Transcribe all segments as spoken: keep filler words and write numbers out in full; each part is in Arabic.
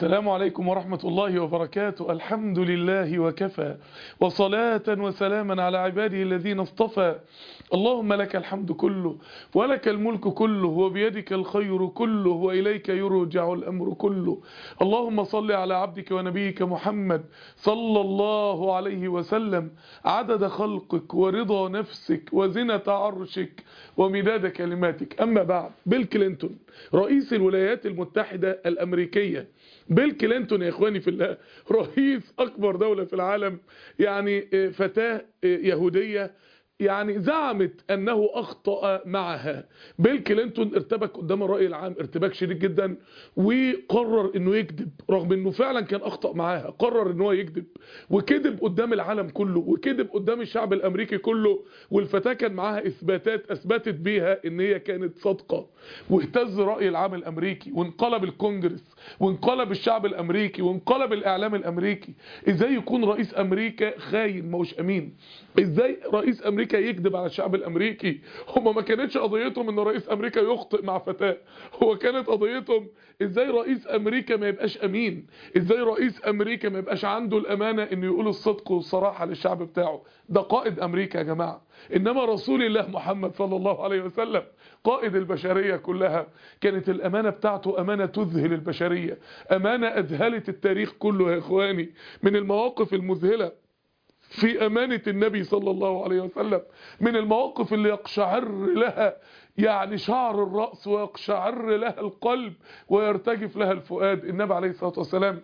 السلام عليكم ورحمة الله وبركاته. الحمد لله وكفى، وصلاة وسلاما على عباده الذين اصطفى. اللهم لك الحمد كله، ولك الملك كله، وبيدك الخير كله، وإليك يرجع الأمر كله. اللهم صل على عبدك ونبيك محمد صلى الله عليه وسلم عدد خلقك ورضا نفسك وزنة عرشك ومداد كلماتك. أما بعد، بيل كلينتون رئيس الولايات المتحدة الأمريكية، بيل كلينتون يا إخواني في الله رئيس أكبر دولة في العالم، يعني فتاة يهودية يعني زعمت أنه أخطأ معها. بيل كلينتون ارتبك قدام الرأي العام ارتباك شديد جدا، وقرر أنه يكذب رغم أنه فعلا كان أخطأ معاها. قرر أنه يكذب وكذب قدام العالم كله، وكذب قدام الشعب الأمريكي كله. والفتاة كان معاها إثباتات أثبتت بيها أن هي كانت صادقة، واهتز رأي العام الأمريكي، وانقلب الكونجرس، وانقلب الشعب الأمريكي، وانقلب الإعلام الأمريكي. إزاي يكون رئيس أمريكا خاين موش أمين؟ إزاي رئيس أمريكا يكذب على الشعب الأمريكي؟ هما ما كانتش قضيتهم ان رئيس أمريكا يخطئ مع فتاة، هو كانت قضيتهم ازاي رئيس أمريكا ما يبقاش أمين، ازاي رئيس أمريكا ما يبقاش عنده الأمانة انه يقول الصدق والصراحة للشعب بتاعه. ده قائد أمريكا يا جماعة. إنما رسول الله محمد صلى الله عليه وسلم قائد البشرية كلها، كانت الأمانة بتاعته أمانة تذهل البشرية، أمانة أذهلت التاريخ كله يا إخواني. من المواقف المذهلة في أمانة النبي صلى الله عليه وسلم، من المواقف اللي يقشعر لها يعني شعر الرأس، ويقشعر لها القلب، ويرتجف لها الفؤاد. النبي عليه الصلاة والسلام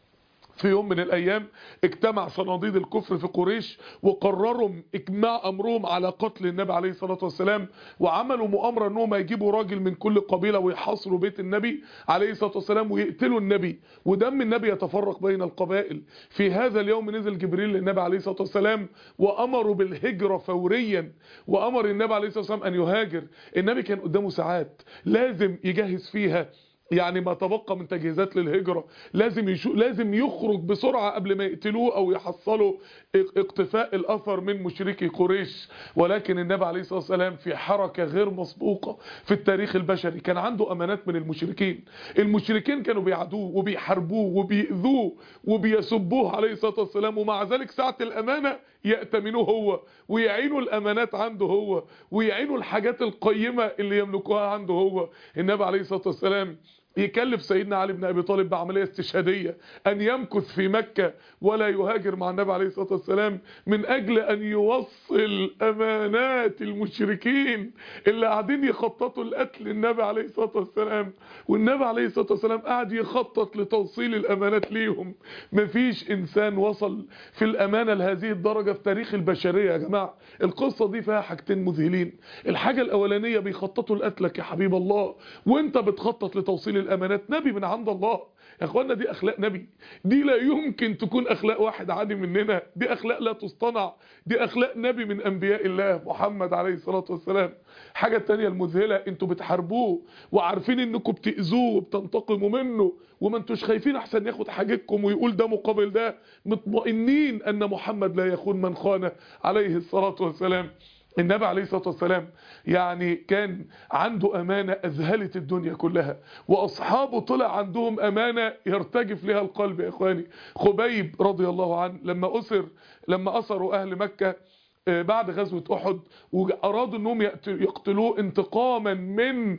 في يوم من الأيام اجتمع صناديد الكفر في قريش، وقرروا اجماع أمرهم على قتل النبي عليه الصلاة والسلام، وعملوا مؤامرة انهم يجيبوا راجل من كل قبيلة ويحاصروا بيت النبي عليه الصلاة والسلام ويقتلوا النبي، ودم النبي يتفرق بين القبائل. في هذا اليوم نزل جبريل للنبي عليه الصلاة والسلام وأمروا بالهجرة فوريا، وأمر النبي عليه الصلاة والسلام أن يهاجر. النبي كان قدامه ساعات لازم يجهز فيها يعني ما تبقى من تجهيزات للهجرة، لازم يشو لازم يخرج بسرعة قبل ما يقتلوه او يحصلوا اقتفاء الاثر من مشركي قريش. ولكن النبي عليه الصلاة والسلام في حركة غير مسبوقة في التاريخ البشري كان عنده امانات من المشركين. المشركين كانوا بيعادوه وبيحاربوه وبيأذوه وبيسبوه عليه الصلاة والسلام، ومع ذلك ساعة الامانة يأتمنوه هو، ويعينوا الامانات عنده هو، ويعينوا الحاجات القيمة اللي يملكوها عنده هو. النبي عليه الصلاة والسلام يكلف سيدنا علي بن أبي طالب بعملية استشهادية أن يمكث في مكة ولا يهاجر مع النبي عليه الصلاة والسلام، من أجل أن يوصل أمانات المشركين اللي قاعدين يخططوا لقتل النبي عليه الصلاة والسلام. والنبي عليه الصلاة والسلام قاعد يخطط لتوصيل الأمانات ليهم. مفيش إنسان وصل في الأمانة لهذه الدرجة في تاريخ البشرية يا جماعة. القصة دي فيها حاجتين مذهلين. الحاجة الأولانية بيخططوا لقتلك يا حبيب الله، وانت بتخطط لتوصيل الامانات. نبي من عند الله يا اخوانا، دي اخلاق نبي، دي لا يمكن تكون اخلاق واحد عادي مننا، دي اخلاق لا تصطنع، دي اخلاق نبي من انبياء الله محمد عليه الصلاة والسلام. حاجة تانية المذهلة، انتوا بتحاربوه وعارفين انكم بتأذوه وبتنتقموا منه، وما انتوش خايفين احسن ياخد حاجتكم ويقول ده مقابل ده، مطمئنين ان محمد لا يخون من خانه عليه الصلاة والسلام. النبي عليه الصلاة والسلام يعني كان عنده أمانة أذهلت الدنيا كلها، وأصحابه طلع عندهم أمانة يرتجف لها القلب يا إخواني. خبيب رضي الله عنه لما أسر لما أسروا أهل مكة بعد غزوة أحد، وأرادوا أنهم يقتلوه انتقاما من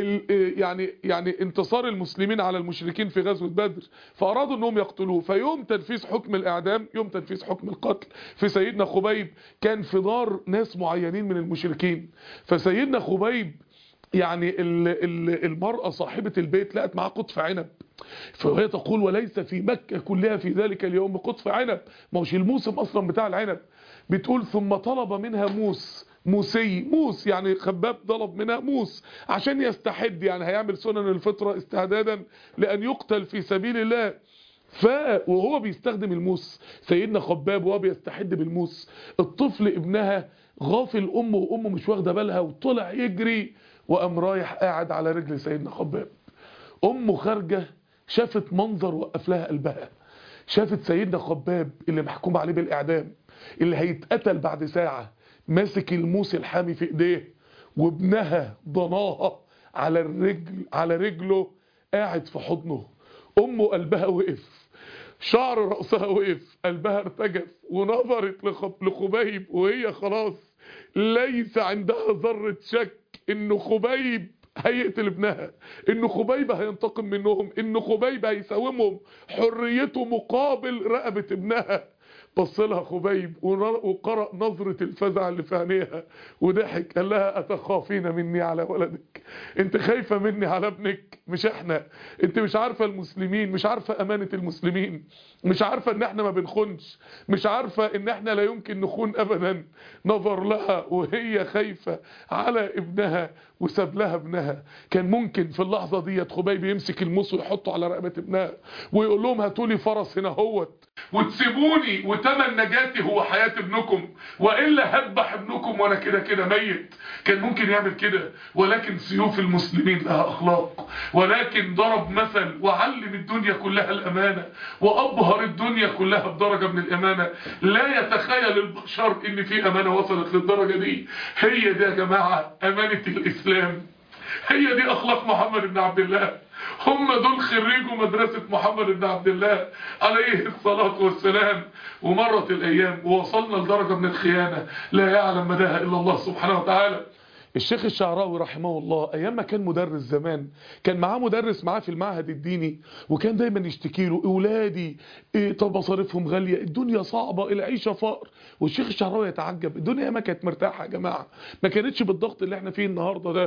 يعني يعني انتصار المسلمين على المشركين في غزوة بدر، فأرادوا أنهم يقتلوه. فيوم تنفيذ حكم الإعدام، يوم تنفيذ حكم القتل في سيدنا خبيب، كان في دار ناس معينين من المشركين. فسيدنا خبيب يعني المرأة صاحبة البيت لقت معاه قطف عنب، فهي تقول وليس في مكة كلها في ذلك اليوم قطف عنب، ما هوش الموسم أصلا بتاع العنب. بتقول ثم طلب منها موس موسي موس يعني خباب طلب منها موس عشان يستحد، يعني هيعمل سنن الفطرة استعدادا لأن يقتل في سبيل الله. ف وهو بيستخدم الموس سيدنا خباب وهو بيستحد بالموس، الطفل ابنها غافل امه وامه مش واخده بالها وطلع يجري، وقام رايح قاعد على رجل سيدنا خباب. امه خارجه شافت منظر وقف لها قلبها، شافت سيدنا خباب اللي محكوم عليه بالاعدام، اللي هيتقتل بعد ساعة، ماسك الموس الحامي في ايديه، وابنها ضناها على الرجل على رجله قاعد في حضنه. امه قلبها وقف، شعر رأسها وقف، قلبها ارتجف، ونظرت لخبيب وهي خلاص ليس عندها ذرة شك ان خبيب هيقتل ابنها، ان خبيب هينتقم منهم، ان خبيب هيساومهم حريته مقابل رقبة ابنها. بص لها خبيب وقرأ نظرة الفزع اللي في عينيها وضحك، قال لها أتخافين مني على ولدك؟ انت خايفة مني على ابنك؟ مش احنا، انت مش عارفة المسلمين، مش عارفة امانة المسلمين، مش عارفة ان احنا ما بنخونش، مش عارفة ان احنا لا يمكن نخون ابدا. نظر لها وهي خايفة على ابنها وساب لها ابنها. كان ممكن في اللحظة ديت خبيب يمسك الموس ويحطه على رقبة ابنها ويقول لهم هاتولي فرس هنا هوت وتسيبوني وتمن نجاتي هو حياة ابنكم، وإلا هذبح ابنكم وانا كده كده ميت. كان ممكن يعمل كده، ولكن سيوف المسلمين لها أخلاق، ولكن ضرب مثل وعلم الدنيا كلها الأمانة، وأبهر الدنيا كلها بدرجة من الأمانة لا يتخيل البشر إن في أمانة وصلت للدرجة دي. هي دي يا جماعة أمانة الإسلام، هي دي أخلاق محمد بن عبد الله، هم دول خريجوا مدرسة محمد بن عبد الله عليه الصلاة والسلام. ومرت الأيام ووصلنا لدرجة من الخيانة لا يعلم مداها إلا الله سبحانه وتعالى. الشيخ الشعراوي رحمه الله ايام ما كان مدرس زمان، كان معاه مدرس معاه في المعهد الديني، وكان دايما يشتكي له اولادي إيه طب مصاريفهم غاليه، الدنيا صعبه، العيشه فقر. والشيخ الشعراوي يتعجب، الدنيا ما كانت مرتاحه يا جماعه، ما كانتش بالضغط اللي احنا فيه النهارده ده.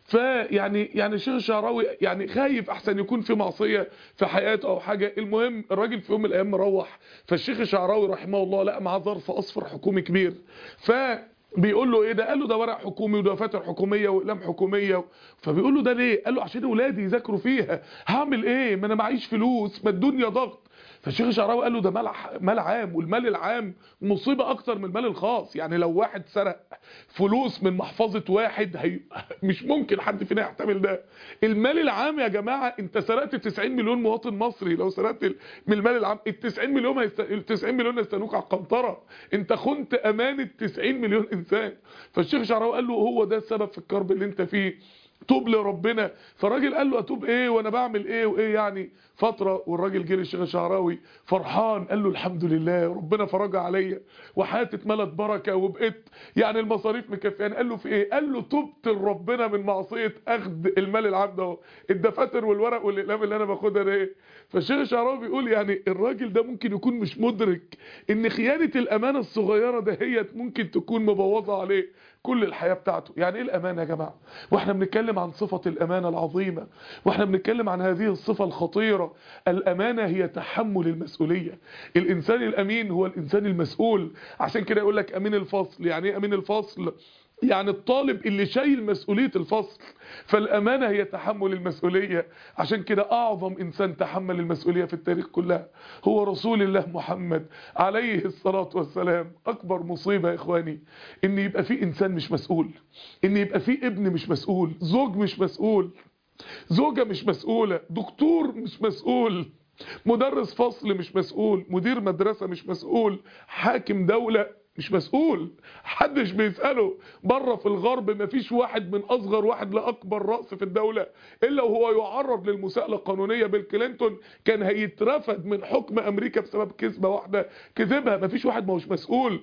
فيعني يعني الشيخ الشعراوي يعني خايف احسن يكون في معصيه في حياته او حاجه. المهم الراجل في يوم من الايام مروح، فالشيخ الشعراوي رحمه الله لقى معاه ظرف اصفر حكومي كبير، ف بيقول له ايه ده؟ قال له ده ورق حكومي ودفاتر حكوميه واقلام حكوميه. فبيقول له ده ليه؟ قال له عشان اولادي يذاكروا فيها. هعمل ايه؟ ما انا معيش فلوس، ما الدنيا ضغط. فالشيخ الشعراوي قال له ده مال مال عام، والمال العام مصيبه اكتر من المال الخاص. يعني لو واحد سرق فلوس من محفظه واحد هي مش ممكن حد فينا يحتمل ده. المال العام يا جماعه، انت سرقت تسعين مليون مواطن مصري، لو سرقت من المال العام ال تسعين مليون هيست... ال تسعين مليون هيستنوك على القنطره. انت خنت امانه تسعين مليون انسان. فالشيخ الشعراوي قال له هو ده السبب في الكرب اللي انت فيه، توب لربنا. فالراجل قال له اتوب ايه وانا بعمل ايه وايه يعني فتره. والراجل جه للشيخ الشعراوي فرحان، قال له الحمد لله ربنا فرج عليا وحياتي اتملت بركه وبقيت يعني المصاريف مكفياني. قال له في ايه؟ قال له تبت لربنا من معصيه اخذ المال العام ده، الدفاتر والورق والاقلام اللي انا باخدها ده ايه. فالشيخ الشعراوي بيقول يعني الراجل ده ممكن يكون مش مدرك ان خيانه الامانه الصغيره دهيت ممكن تكون مبوظه عليه كل الحياه بتاعته. يعني ايه الامانه يا جماعه؟ واحنا بنتكلم عن صفه الامانه العظيمه، واحنا بنتكلم عن هذه الصفه الخطيره، الامانه هي تحمل المسؤوليه. الانسان الامين هو الانسان المسؤول. عشان كده يقول لك امين الفصل. يعني ايه امين الفصل؟ يعني الطالب اللي شايل مسؤولية الفصل. فالأمانة هي تحمل المسؤولية. عشان كده أعظم إنسان تحمل المسؤولية في التاريخ كلها هو رسول الله محمد عليه الصلاة والسلام. أكبر مصيبة يا إخواني إن يبقى في إنسان مش مسؤول، إن يبقى في ابن مش مسؤول، زوج مش مسؤول، زوجة مش مسؤولة، دكتور مش مسؤول، مدرس فصل مش مسؤول، مدير مدرسة مش مسؤول، حاكم دولة مش مسؤول، حدش بيسأله. بره في الغرب مفيش واحد من اصغر واحد لاكبر رأس في الدولة الا وهو يعرض للمساءلة القانونية. بيل كلينتون كان هيترفد من حكم امريكا بسبب كذبة واحدة كذبها. مفيش واحد ما هوش مسؤول.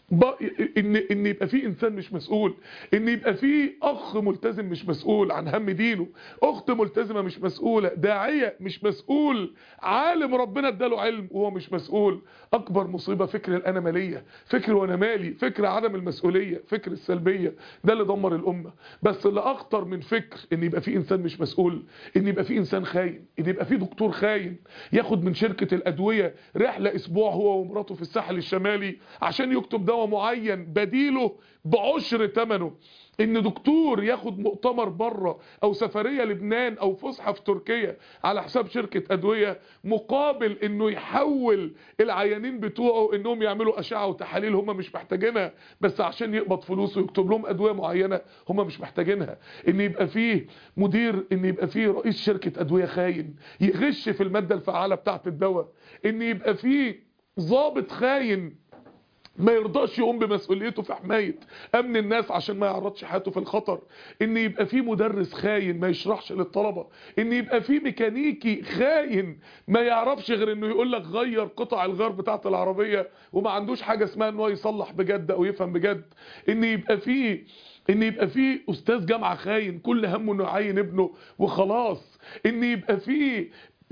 ان ان يبقى في انسان مش مسؤول، ان يبقى في اخ ملتزم مش مسؤول عن هم دينه، اخت ملتزمه مش مسؤوله، داعيه مش مسؤول، عالم ربنا اداله علم وهو مش مسؤول. اكبر مصيبه فكر الانانيه، فكر وانا مالي، فكر عدم المسؤوليه، فكر السلبيه، ده اللي دمر الامه. بس اللي اخطر من فكر ان يبقى في انسان مش مسؤول، ان يبقى في انسان خاين، ان يبقى في دكتور خاين ياخد من شركه الادويه رحله اسبوع هو ومراته في الساحل الشمالي عشان يكتب دواء معين بديله بعشر ثمنه، ان دكتور ياخد مؤتمر بره او سفريه لبنان او فسحه في تركيا على حساب شركه ادويه مقابل انه يحول العيانين بتوعه انهم يعملوا اشعه وتحاليل هم مش محتاجينها بس عشان يقبض فلوس ويكتب لهم ادويه معينه هم مش محتاجينها. ان يبقى فيه مدير، ان يبقى فيه رئيس شركه ادويه خاين يغش في الماده الفعاله بتاعه الدواء، ان يبقى فيه ضابط خاين ما يرضاش يقوم بمسؤوليته في حماية امن الناس عشان ما يعرضش حياته في الخطر، ان يبقى في مدرس خاين ما يشرحش للطلبة، ان يبقى في ميكانيكي خاين ما يعرفش غير انه يقول لك غير قطع الغيار بتاعه العربية وما عندوش حاجة اسمها ان هو يصلح بجد او يفهم بجد، ان يبقى في ان يبقى في استاذ جامعة خاين كل همه انه يعين ابنه وخلاص، ان يبقى في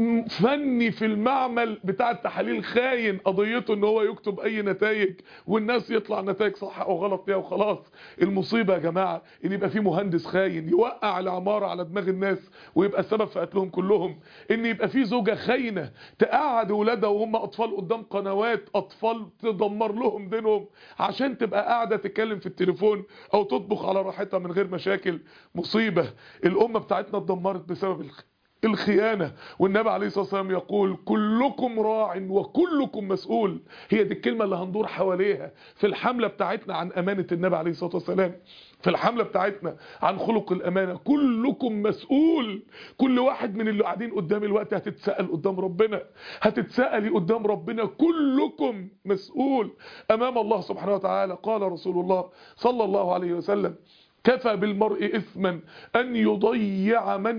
فني في المعمل بتاع التحاليل خاين قضيته ان هو يكتب اي نتائج والناس يطلع نتائج صح او غلط فيها وخلاص. المصيبة يا جماعة ان يبقى في مهندس خاين يوقع العمارة على دماغ الناس ويبقى السبب في قتلهم كلهم، ان يبقى في زوجة خاينة تقعد ولادها وهم اطفال قدام قنوات اطفال تدمر لهم دينهم عشان تبقى قاعدة تتكلم في التليفون او تطبخ على راحتها من غير مشاكل. مصيبة. الامة بتاعتنا اتدمرت بسبب الخ... الخيانة. والنبي عليه الصلاة والسلام يقول كلكم راع وكلكم مسؤول. هي دي الكلمة اللي هندور حواليها في الحملة بتاعتنا عن أمانة النبي عليه الصلاة والسلام، في الحملة بتاعتنا عن خلق الأمانة. كلكم مسؤول. كل واحد من اللي قاعدين قدام الوقت هتتسأل قدام ربنا، هتتسألي قدام ربنا. كلكم مسؤول أمام الله سبحانه وتعالى. قال رسول الله صلى الله عليه وسلم كفى بالمرء إثما أن يضيع من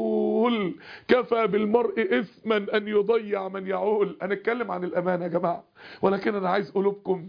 يعول. كفى بالمرء إثما أن يضيع من يعول. هنتكلم عن الأمانة يا جماعة، ولكن أنا عايز قلوبكم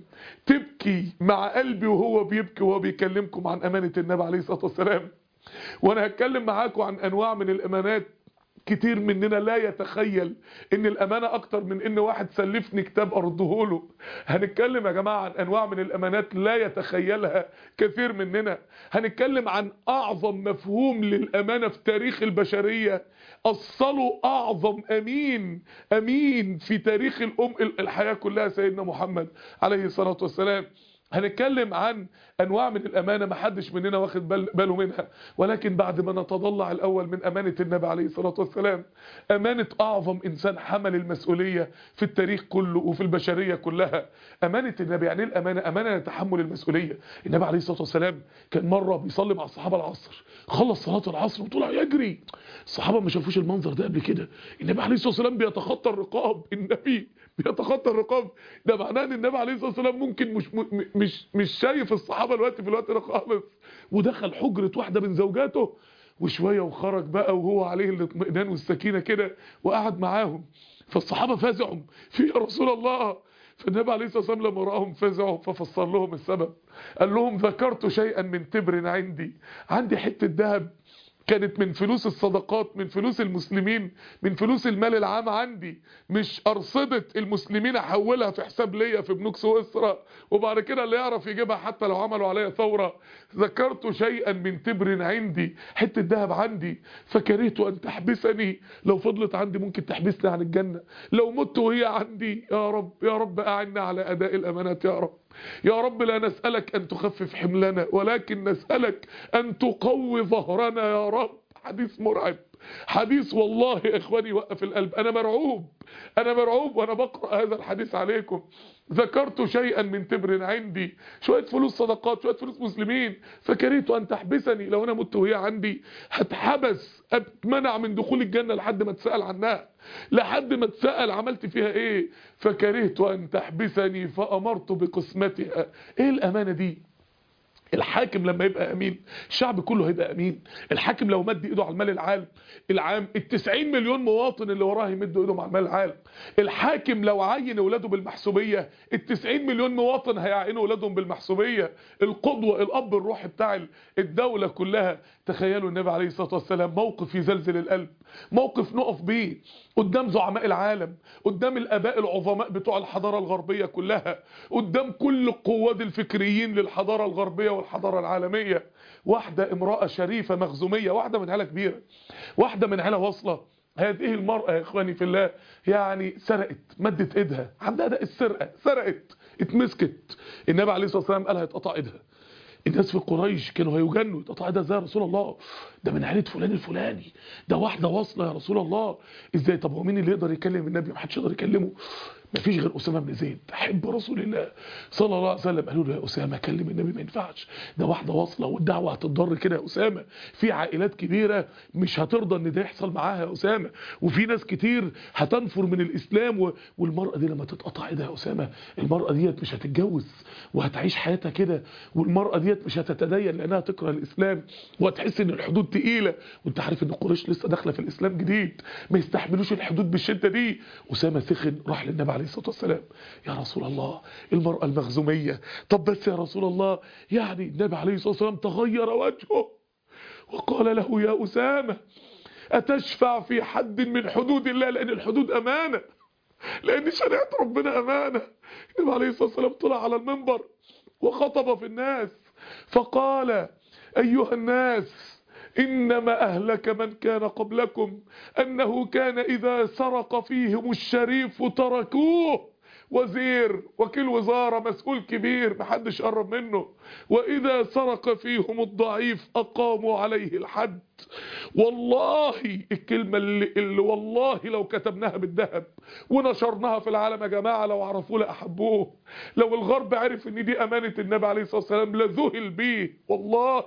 تبكي مع قلبي وهو بيبكي وهو بيكلمكم عن أمانة النبي عليه الصلاة والسلام. وأنا هتكلم معاكم عن أنواع من الأمانات كتير مننا لا يتخيل ان الامانة اكتر من ان واحد سلفني كتاب ارده له. هنتكلم يا جماعة عن انواع من الامانات لا يتخيلها كثير مننا. هنتكلم عن اعظم مفهوم للامانة في تاريخ البشرية، اصله اعظم امين امين في تاريخ الام الحياة كلها سيدنا محمد عليه الصلاة والسلام. هنتكلم عن انواع من الامانه ما حدش مننا واخد باله منها، ولكن بعد ما نتضلع الاول من امانه النبي عليه الصلاه والسلام، امانه اعظم انسان حمل المسؤوليه في التاريخ كله وفي البشريه كلها. امانه النبي يعني الامانه امانه تحمل المسؤوليه. النبي عليه الصلاه والسلام كان مره بيصلي مع الصحابه العصر، خلص صلاه العصر وطلع يجري. الصحابه ما شافوش المنظر ده قبل كده. النبي عليه الصلاه والسلام بيتخطى الرقاب. النبي بيتخطى الرقاب، ده معناه ان النبي عليه الصلاه والسلام ممكن مش مش مش شايف الصحابه الوقت في الوقت ده خالص، ودخل حجره واحده من زوجاته وشويه وخرج بقى وهو عليه الاطمئنان والسكينه كده وقعد معاهم. فالصحابه فزعوا في يا رسول الله. فالنبي عليه الصلاه والسلام لما راهم فزعوا ففسر لهم السبب. قال لهم ذكرت شيئا من تبر عندي، عندي حته ذهب كانت من فلوس الصدقات، من فلوس المسلمين، من فلوس المال العام عندي، مش أرصدة المسلمين احولها في حساب ليا في بنوك سويسرا وبعد كده اللي يعرف يجيبها حتى لو عملوا عليها ثورة. ذكرت شيئا من تبر عندي، حتة ذهب عندي، فكرهت أن تحبسني. لو فضلت عندي ممكن تحبسني عن الجنة. لو مت وهي عندي يا رب يا رب أعنا على أداء الأمانات يا رب. يا رب لا نسألك أن تخفف حملنا ولكن نسألك أن تقوي ظهرنا يا رب. حديث مرعب، حديث والله يا إخواني يوقف القلب. أنا مرعوب أنا مرعوب وأنا بقرأ هذا الحديث عليكم. ذكرت شيئا من تبر عندي، شوية فلوس صدقات، شوية فلوس مسلمين، فكرهت أن تحبسني. لو أنا مت وهي عندي هتحبس، أتمنع من دخول الجنة لحد ما تسأل عنها، لحد ما تسأل عملت فيها ايه. فكرهت ان تحبسني فامرت بقسمتها. ايه الامانة دي؟ الحاكم لما يبقى امين الشعب كله هيبقى امين. الحاكم لو مد ايده على المال العام العام التسعين مليون مواطن اللي وراه يمدوا ايدهم على المال العام. الحاكم لو عين اولاده بالمحسوبيه التسعين مليون مواطن هيعينوا اولادهم بالمحسوبيه. القدوه الاب الروحي بتاع الدوله كلها. تخيلوا النبي عليه الصلاه والسلام موقف يزلزل القلب، موقف نقف بيه قدام زعماء العالم، قدام الاباء العظماء بتوع الحضاره الغربيه كلها، قدام كل القواد الفكريين للحضاره الغربيه والحضاره العالميه. واحده امراه شريفه مخزوميه، واحده من عيله كبيره، واحده من عيله واصله. هذه المراه يا اخواني في الله يعني سرقت، مدت ايدها، عندها ده السرقه، سرقت، اتمسكت. النبي عليه الصلاه والسلام قال هيتقطع ايدها. الناس في قريش كانوا هيجنوا، يتقطع ايدها ازاي يا رسول الله؟ ده من عيله فلان الفلاني، ده واحده واصله يا رسول الله. ازاي؟ طب هو مين اللي يقدر يكلم النبي؟ محدش يقدر يكلمه. مفيش غير اسامه بن زيد حب رسول الله صلى الله عليه وسلم. قالوا له يا اسامه كلم النبي، ما ينفعش، ده واحده واصله والدعوه هتتضر كده يا اسامه، في عائلات كبيره مش هترضى ان ده يحصل معاها يا اسامه، وفي ناس كتير هتنفر من الاسلام و... والمراه دي لما تتقطع ايدها يا اسامه، المراه ديت مش هتتجوز وهتعيش حياتها كده، والمراه ديت مش هتتدين لانها تكره الاسلام وهتحس ان الحدود تقيله، وانت عارف ان قريش لسه داخله في الاسلام جديد، ما يستحملوش الحدود بالشده دي. اسامه سخن، راح للنبي عليه الصلاه والسلام، يا رسول الله المراه المخزوميه، طب بس يا رسول الله، يعني النبي عليه الصلاه والسلام تغير وجهه وقال له يا اسامه اتشفع في حد من حدود الله، لان الحدود امانه، لان شريعه ربنا امانه. النبي عليه الصلاه والسلام طلع على المنبر وخطب في الناس فقال ايها الناس إنما أهلك من كان قبلكم أنه كان إذا سرق فيهم الشريف تركوه، وزير وكيل وزارة مسؤول كبير محدش قرب منه، وإذا سرق فيهم الضعيف أقاموا عليه الحد. والله الكلمة اللي, اللي والله لو كتبناها بالذهب ونشرناها في العالم يا جماعة لو عرفوه لأحبوه، لو الغرب عرف ان دي أمانة النبي عليه الصلاة والسلام لذهل بيه، والله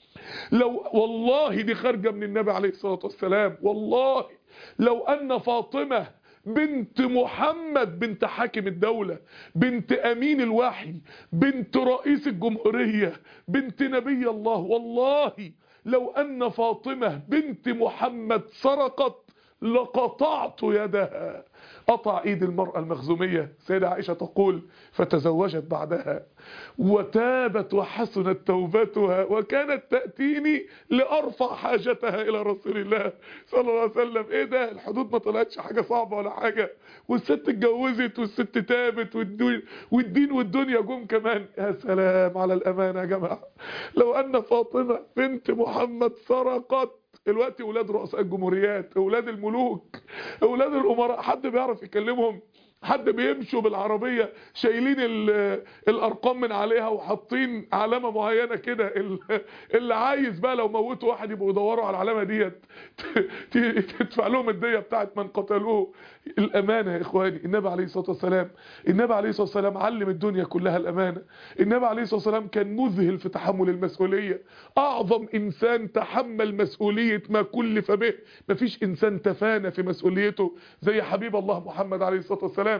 لو والله دي خارجة من النبي عليه الصلاة والسلام، والله لو أن فاطمة بنت محمد بنت حاكم الدولة بنت أمين الوحي بنت رئيس الجمهورية بنت نبي الله، والله لو أن فاطمة بنت محمد سرقت لقطعت يدها. قطع ايد المرأة المخزومية. سيدة عائشة تقول فتزوجت بعدها وتابت وحسنت توبتها وكانت تأتيني لأرفع حاجتها إلى رسول الله صلى الله عليه وسلم. ايه ده، الحدود ما طلعتش حاجة صعبة ولا حاجة، والست اتجوزت والست تابت والدين, والدين والدنيا جم كمان. يا سلام على الأمانة يا جماعة. لو أن فاطمة بنت محمد سرقت، الوقت اولاد رؤساء الجمهوريات، اولاد الملوك، اولاد الامراء، حد بيعرف يكلمهم؟ حد بيمشوا بالعربية شايلين الارقام من عليها وحاطين علامة معينة كده، اللي عايز بقى لو موتوا واحد يبقوا يدوروا على العلامة ديت تدفع لهم الدية بتاعت من قتلوه. الامانة يا اخواني، النبي عليه الصلاة والسلام النبي عليه الصلاة والسلام علم الدنيا كلها الامانة. النبي عليه الصلاة والسلام كان مذهل في تحمل المسؤولية، اعظم انسان تحمل مسؤولية ما كلف به، مفيش انسان تفانى في مسؤوليته زي حبيب الله محمد عليه الصلاة والسلام.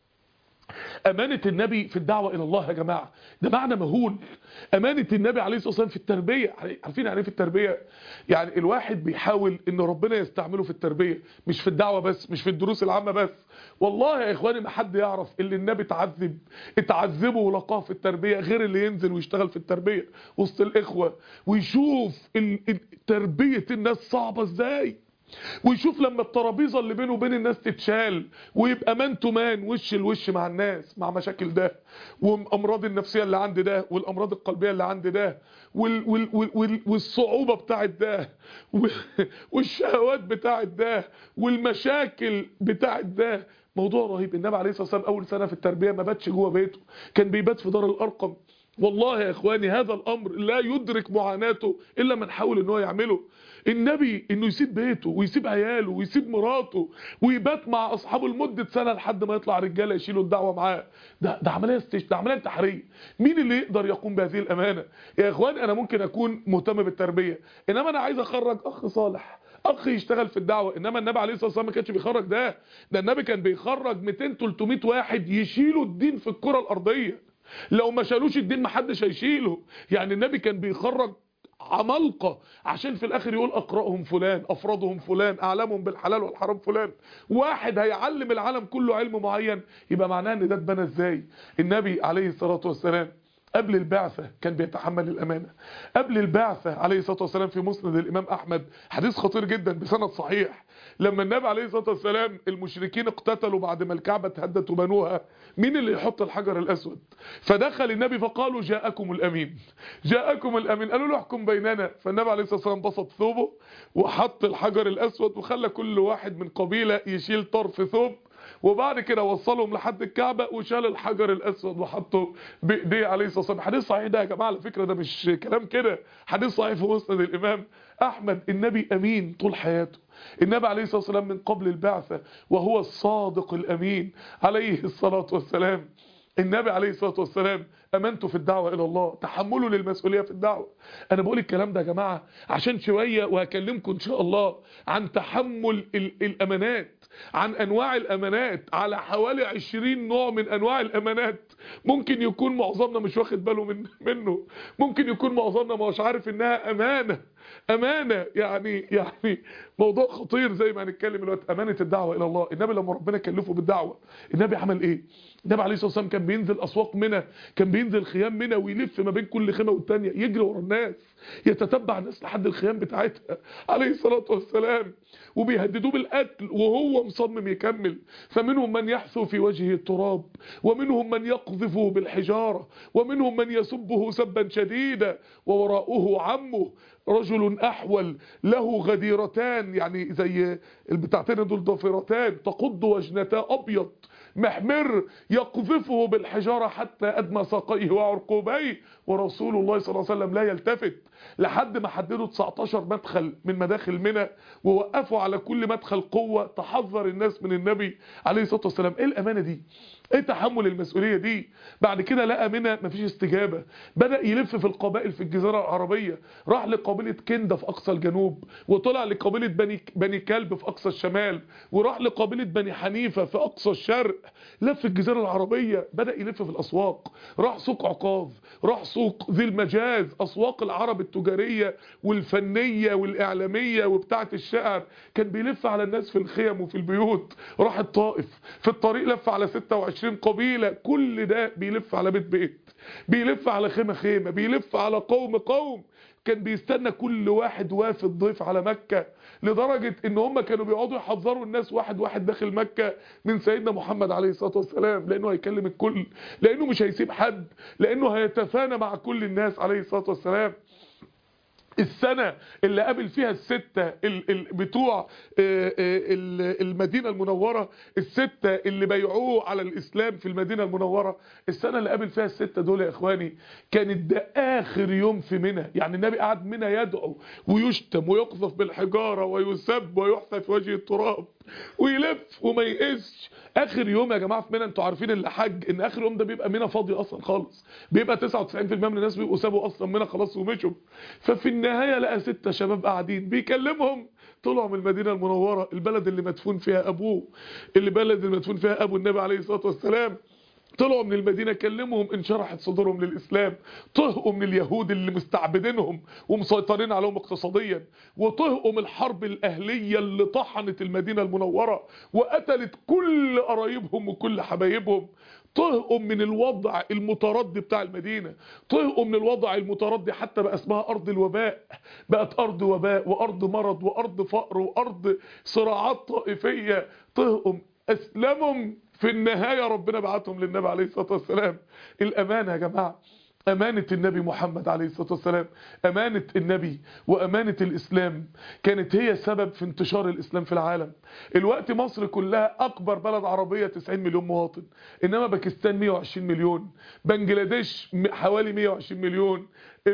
أمانة النبي في الدعوة إلى الله يا جماعة ده معنى مهول. أمانة النبي عليه الصلاة والسلام في التربية، عارفين يعني ايه في التربية؟ يعني الواحد بيحاول إن ربنا يستعمله في التربية، مش في الدعوة بس، مش في الدروس العامة بس. والله يا إخواني ما حد يعرف اللي النبي اتعذب اتعذبه ولقاه في التربية غير اللي ينزل ويشتغل في التربية وسط الإخوة ويشوف تربية الناس صعبة إزاي، ويشوف لما الترابيزه اللي بينه وبين الناس تتشال ويبقى مان تو مان وش الوش مع الناس، مع مشاكل ده والامراض النفسيه اللي عند ده والامراض القلبيه اللي عند ده وال وال وال والصعوبه بتاعت ده والشهوات بتاعت ده والمشاكل بتاعت ده. موضوع رهيب. النبي عليه الصلاه والسلام اول سنه في التربيه ما باتش جوه بيته، كان بيبات في دار الارقم. والله يا اخواني هذا الامر لا يدرك معاناته الا من حاول ان هو يعمله. النبي انه يسيب بيته ويسيب عياله ويسيب مراته ويبات مع اصحابه لمده سنه لحد ما يطلع رجاله يشيلوا الدعوه معاه، ده ده عمليه استش... ده عمليه انتحاريه. مين اللي يقدر يقوم بهذه الامانه يا اخوان؟ انا ممكن اكون مهتم بالتربيه، انما انا عايز اخرج اخ صالح، اخ يشتغل في الدعوه. انما النبي عليه الصلاه والسلام ما كانش بيخرج ده، ده النبي كان بيخرج مئتين تلتمية واحد يشيلوا الدين في الكره الارضيه. لو ما شالوش الدين ما حدش هيشيله. يعني النبي كان بيخرج عمالقه عشان في الاخر يقول اقراهم فلان، افرادهم فلان، اعلمهم بالحلال والحرام فلان. واحد هيعلم العالم كله علم معين، يبقى معناه ان ده اتبنى ازاي. النبي عليه الصلاه والسلام قبل البعثة كان بيتحمل الأمانة. قبل البعثة عليه الصلاة والسلام في مسند الإمام أحمد حديث خطير جدا بسند صحيح، لما النبي عليه الصلاة والسلام المشركين اقتتلوا بعد ما الكعبة اتهدت وبنوها، مين اللي يحط الحجر الأسود؟ فدخل النبي فقالوا جاءكم الأمين، جاءكم الأمين، قالوا له احكم بيننا. فالنبي عليه الصلاة والسلام بسط ثوبه وحط الحجر الأسود وخلى كل واحد من قبيلة يشيل طرف ثوب وبعد كده وصلهم لحد الكعبة وشال الحجر الأسود وحطه بإيديه عليه الصلاة والسلام. حديث صحيح ده يا جماعة، على فكرة ده مش كلام كده، حديث صحيح في مسند الإمام أحمد. النبي أمين طول حياته، النبي عليه الصلاة والسلام من قبل البعثة وهو الصادق الأمين عليه الصلاة والسلام. النبي عليه الصلاة والسلام أمانته في الدعوة إلى الله، تحمله للمسؤولية في الدعوة. أنا بقول الكلام ده يا جماعة عشان شوية وهكلمكم إن شاء الله عن تحمل الأمانات، عن أنواع الأمانات، على حوالي عشرين نوع من أنواع الأمانات. ممكن يكون معظمنا مش واخد باله من منه، ممكن يكون معظمنا مش عارف إنها أمانة. أمانة يعني يعني موضوع خطير زي ما هنتكلم دلوقتي. أمانة الدعوة إلى الله. النبي لما ربنا كلفه بالدعوة النبي عمل إيه؟ النبي عليه الصلاة والسلام كان بينزل أسواق منى، كان بينزل خيام منى ويلف ما بين كل خيمة والتانية، يجري ورا الناس، يتتبع الناس لحد الخيام بتاعتها عليه الصلاة والسلام، وبيهددوه بالقتل وهو مصمم يكمل. فمنهم من يحثو في وجهه التراب، ومنهم من يقذفه بالحجارة، ومنهم من يسبه سبا شديدا، ووراءه عمه رجل أحول له غديرتان، يعني زي البتاعتين دول ضفيرتان، تقض وجنتا أبيض محمر، يقذفه بالحجارة حتى أدمى ساقيه وعرقوبيه، ورسول الله صلى الله عليه وسلم لا يلتفت، لحد ما حددوا تسعتاشر مدخل من مداخل منى ووقفوا على كل مدخل قوة تحذر الناس من النبي عليه الصلاة والسلام. ايه الأمانة دي؟ ايه تحمل المسؤولية دي؟ بعد كده لقى منى مفيش استجابة، بدأ يلف في القبائل في الجزيرة العربية، راح لقبيلة كندة في أقصى الجنوب، وطلع لقبيلة بني بني كلب في أقصى الشمال، وراح لقبيلة بني حنيفة في أقصى الشرق. لف الجزيرة العربية، بدأ يلف في الأسواق، راح سوق عكاظ، راح سوق ذي المجاز، أسواق العرب التجارية والفنية والإعلامية وبتاعة الشعر، كان بيلف على الناس في الخيم وفي البيوت. راح الطائف، في الطريق لف على ستة وعشرين قبيلة، كل ده بيلف على بيت بيت، بيلف على خيمة خيمة، بيلف على قوم قوم. كان بيستنى كل واحد وافد ضيف على مكة، لدرجة ان هم كانوا بيقعدوا يحذروا الناس واحد واحد داخل مكة من سيدنا محمد عليه الصلاة والسلام، لانه هيكلم الكل، لانه مش هيسيب حد، لانه هيتفانى مع كل الناس عليه الصلاة والسلام. السنة اللي قابل فيها الستة ال- ال- بتوع آه، آه، ال- المدينة المنورة، الستة اللي بيعوه على الإسلام في المدينة المنورة، السنة اللي قابل فيها الستة دول يا إخواني كانت ده آخر يوم في منى. يعني النبي قعد منى يدعو ويشتم ويقذف بالحجارة ويسب ويحثى في وجه التراب ويلف وما يقسش. اخر يوم يا جماعه في منى، انتوا عارفين اللي حج ان اخر يوم ده بيبقى منى فاضي اصلا خالص، بيبقى تسعة وتسعين بالمية من الناس بيبقوا سابوا اصلا منى خلاص ومشوا. ففي النهايه لقى ستة شباب قاعدين بيكلمهم، طلعوا من المدينه المنوره، البلد اللي مدفون فيها ابوه، اللي بلد اللي مدفون فيها ابو النبي عليه الصلاه والسلام. طلعوا من المدينة كلمهم، انشرحت صدورهم للإسلام، طهقوا من اليهود اللي مستعبدينهم ومسيطرين عليهم اقتصاديا، وطهقوا من الحرب الأهلية اللي طحنت المدينة المنورة وقتلت كل قرايبهم وكل حبايبهم، طهقوا من الوضع المتردي بتاع المدينة، طهقوا من الوضع المتردي حتى بقى اسمها أرض الوباء، بقت أرض وباء وأرض مرض وأرض فقر وأرض صراعات طائفية. طهقوا، أسلموا، في النهاية ربنا بعتهم للنبي عليه الصلاة والسلام. الأمانة يا جماعة، أمانة النبي محمد عليه الصلاة والسلام، أمانة النبي وأمانة الإسلام كانت هي سبب في انتشار الإسلام في العالم. الوقت مصر كلها أكبر بلد عربية تسعين مليون مواطن، إنما باكستان مية وعشرين مليون، بنجلاديش حوالي مية وعشرين مليون،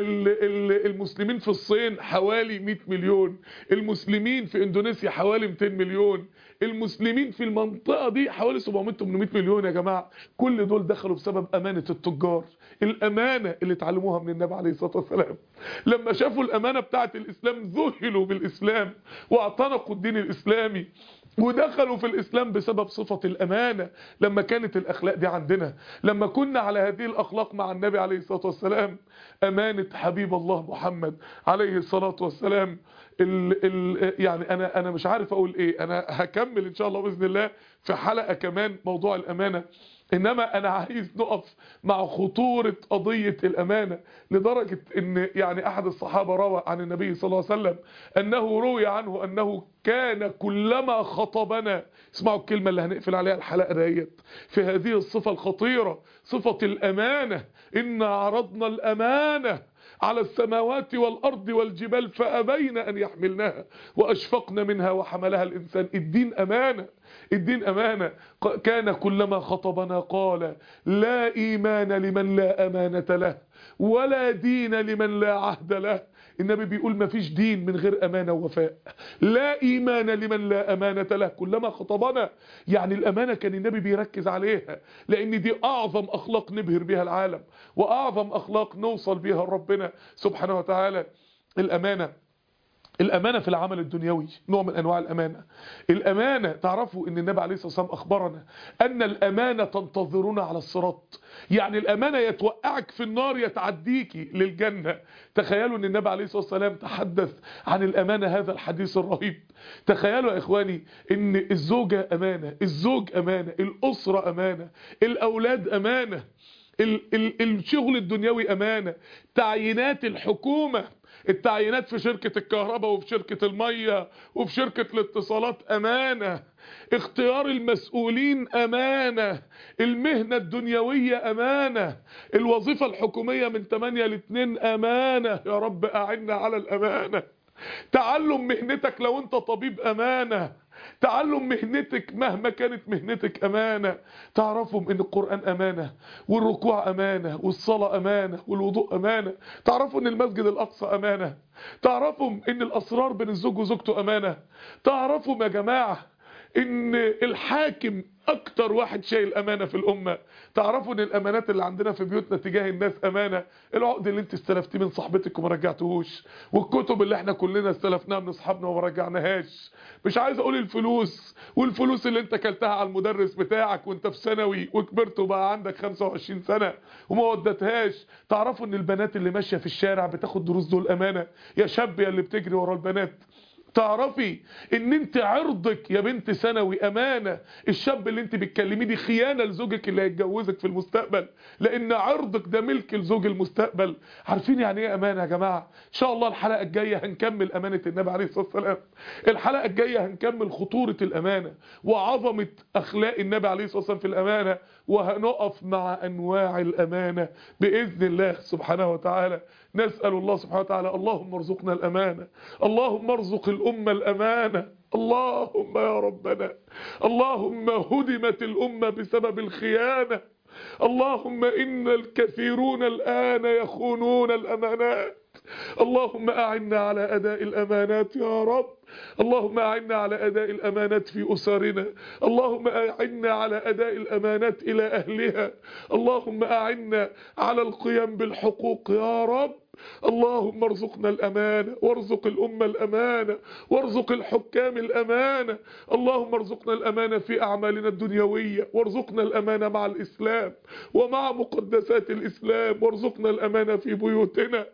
المسلمين في الصين حوالي مية مليون، المسلمين في اندونيسيا حوالي ميتين مليون، المسلمين في المنطقة دي حوالي سبعمية تمنمية مليون. يا جماعة كل دول دخلوا بسبب أمانة التجار، الأمانة اللي اتعلموها من النبي عليه الصلاة والسلام. لما شافوا الأمانة بتاعت الإسلام ذهلوا بالإسلام واعتنقوا الدين الإسلامي ودخلوا في الإسلام بسبب صفة الأمانة. لما كانت الأخلاق دي عندنا، لما كنا على هذه الأخلاق مع النبي عليه الصلاة والسلام، أمانة حبيب الله محمد عليه الصلاة والسلام. ال ال يعني أنا أنا مش عارف أقول إيه، أنا هكمل إن شاء الله بإذن الله في حلقة كمان موضوع الأمانة، إنما أنا عايز نقف مع خطورة قضية الأمانة، لدرجة إن يعني أحد الصحابة روى عن النبي صلى الله عليه وسلم أنه روي عنه أنه كان كلما خطبنا، اسمعوا الكلمة اللي هنقفل عليها الحلقة ديت في هذه الصفة الخطيرة، صفة الأمانة، إن عرضنا الأمانة على السماوات والأرض والجبال فأبين أن يحملنها وأشفقن منها وحملها الإنسان. الدين أمانة، الدين أمانة. كان كلما خطبنا قال لا إيمان لمن لا أمانة له ولا دين لمن لا عهد له. النبي بيقول ما فيش دين من غير أمانة ووفاء، لا إيمان لمن لا أمانة له. كلما خطبنا يعني الأمانة كان النبي بيركز عليها، لأن دي أعظم أخلاق نبهر بها العالم وأعظم أخلاق نوصل بها لربنا سبحانه وتعالى. الأمانة، الأمانة في العمل الدنيوي نوع من أنواع الأمانة. الأمانة تعرفوا أن النبي عليه الصلاة والسلام أخبرنا أن الأمانة تنتظرنا على الصراط. يعني الأمانة يتوقعك في النار يتعديكي للجنة. تخيلوا أن النبي عليه الصلاة والسلام تحدث عن الأمانة هذا الحديث الرهيب. تخيلوا يا إخواني أن الزوجة أمانة، الزوج أمانة، الأسرة أمانة، الأولاد أمانة، ال ال الشغل الدنيوي أمانة، تعيينات الحكومة، التعيينات في شركة الكهرباء وفي شركة المية وفي شركة الاتصالات أمانة، اختيار المسؤولين أمانة، المهنة الدنيوية أمانة، الوظيفة الحكومية من تمانية لاتنين أمانة. يا رب أعنا على الأمانة. تعلم مهنتك لو أنت طبيب أمانة، تعلم مهنتك مهما كانت مهنتك أمانة. تعرفوا ان القرآن أمانة، والركوع أمانة، والصلاة أمانة، والوضوء أمانة. تعرفوا ان المسجد الأقصى أمانة. تعرفوا ان الأسرار بين الزوج وزوجته أمانة. تعرفوا يا جماعة ان الحاكم اكتر واحد شايل امانه في الامه. تعرفوا ان الامانات اللي عندنا في بيوتنا تجاه الناس امانه. العقد اللي انت استلفتيه من صاحبتك وما رجعتهوش، والكتب اللي احنا كلنا استلفناها من اصحابنا وما رجعناهاش، مش عايز اقول الفلوس، والفلوس اللي انت كلتها على المدرس بتاعك وانت في ثانوي وكبرت وبقى عندك خمسة وعشرين سنه وما ودتهاش. تعرفوا ان البنات اللي ماشيه في الشارع بتاخد دروس دول امانه. يا شاب يا اللي بتجري ورا البنات، تعرفي ان انت عرضك يا بنت ثانوي امانه. الشاب اللي انت بتكلميه دي خيانه لزوجك اللي هيتجوزك في المستقبل، لان عرضك ده ملك لزوج المستقبل. عارفين يعني ايه امانه يا جماعه؟ ان شاء الله الحلقه الجايه هنكمل امانه النبي عليه الصلاه والسلام. الحلقه الجايه هنكمل خطوره الامانه وعظمه اخلاق النبي عليه الصلاه والسلام في الامانه، وهنقف مع انواع الامانه باذن الله سبحانه وتعالى. نسال الله سبحانه وتعالى اللهم ارزقنا الامانه، اللهم ارزق الامه الامانه، اللهم يا ربنا. اللهم هدمت الامه بسبب الخيانه، اللهم ان الكثيرون الان يخونون الامانات. اللهم أعنا على أداء الأمانات يا رب. اللهم أعنا على أداء الأمانات في أسرنا، اللهم أعنا على أداء الأمانات إلى أهلها، اللهم أعنا على القيام بالحقوق يا رب. اللهم ارزقنا الأمانة، وارزق الأمة الأمانة، وارزق الحكام الأمانة. اللهم ارزقنا الأمانة في أعمالنا الدنيوية، وارزقنا الأمانة مع الإسلام ومع مقدسات الإسلام، وارزقنا الأمانة في بيوتنا.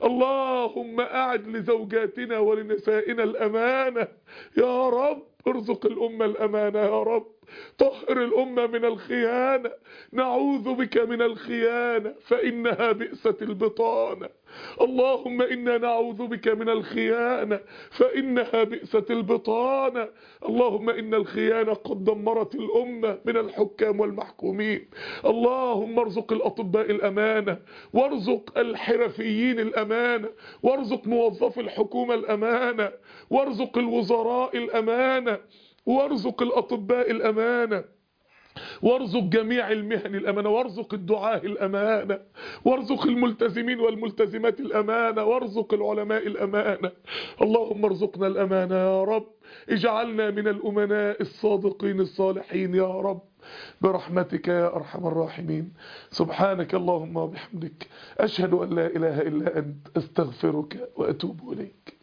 اللهم أعد لزوجاتنا ولنسائنا الأمانة يا رب. ارزق الأمة الأمانة يا رب. طهر الأمة من الخيانة، نعوذ بك من الخيانة فإنها بئسة البطانة. اللهم إنا نعوذ بك من الخيانة فإنها بئسة البطانة. اللهم إن الخيانة قد دمرت الأمة من الحكام والمحكومين. اللهم ارزق الأطباء الأمانة، وارزق الحرفيين الأمانة، وارزق موظفي الحكومة الأمانة، وارزق الوزراء الأمانة، وارزق الأطباء الأمانة، وارزق جميع المهن الأمانة، وارزق الدعاة الأمانة، وارزق الملتزمين والملتزمات الأمانة، وارزق العلماء الأمانة. اللهم ارزقنا الأمانة يا رب. اجعلنا من الأمناء الصادقين الصالحين يا رب برحمتك يا أرحم الراحمين. سبحانك اللهم وبحمدك، أشهد أن لا إله إلا أنت، أستغفرك وأتوب إليك.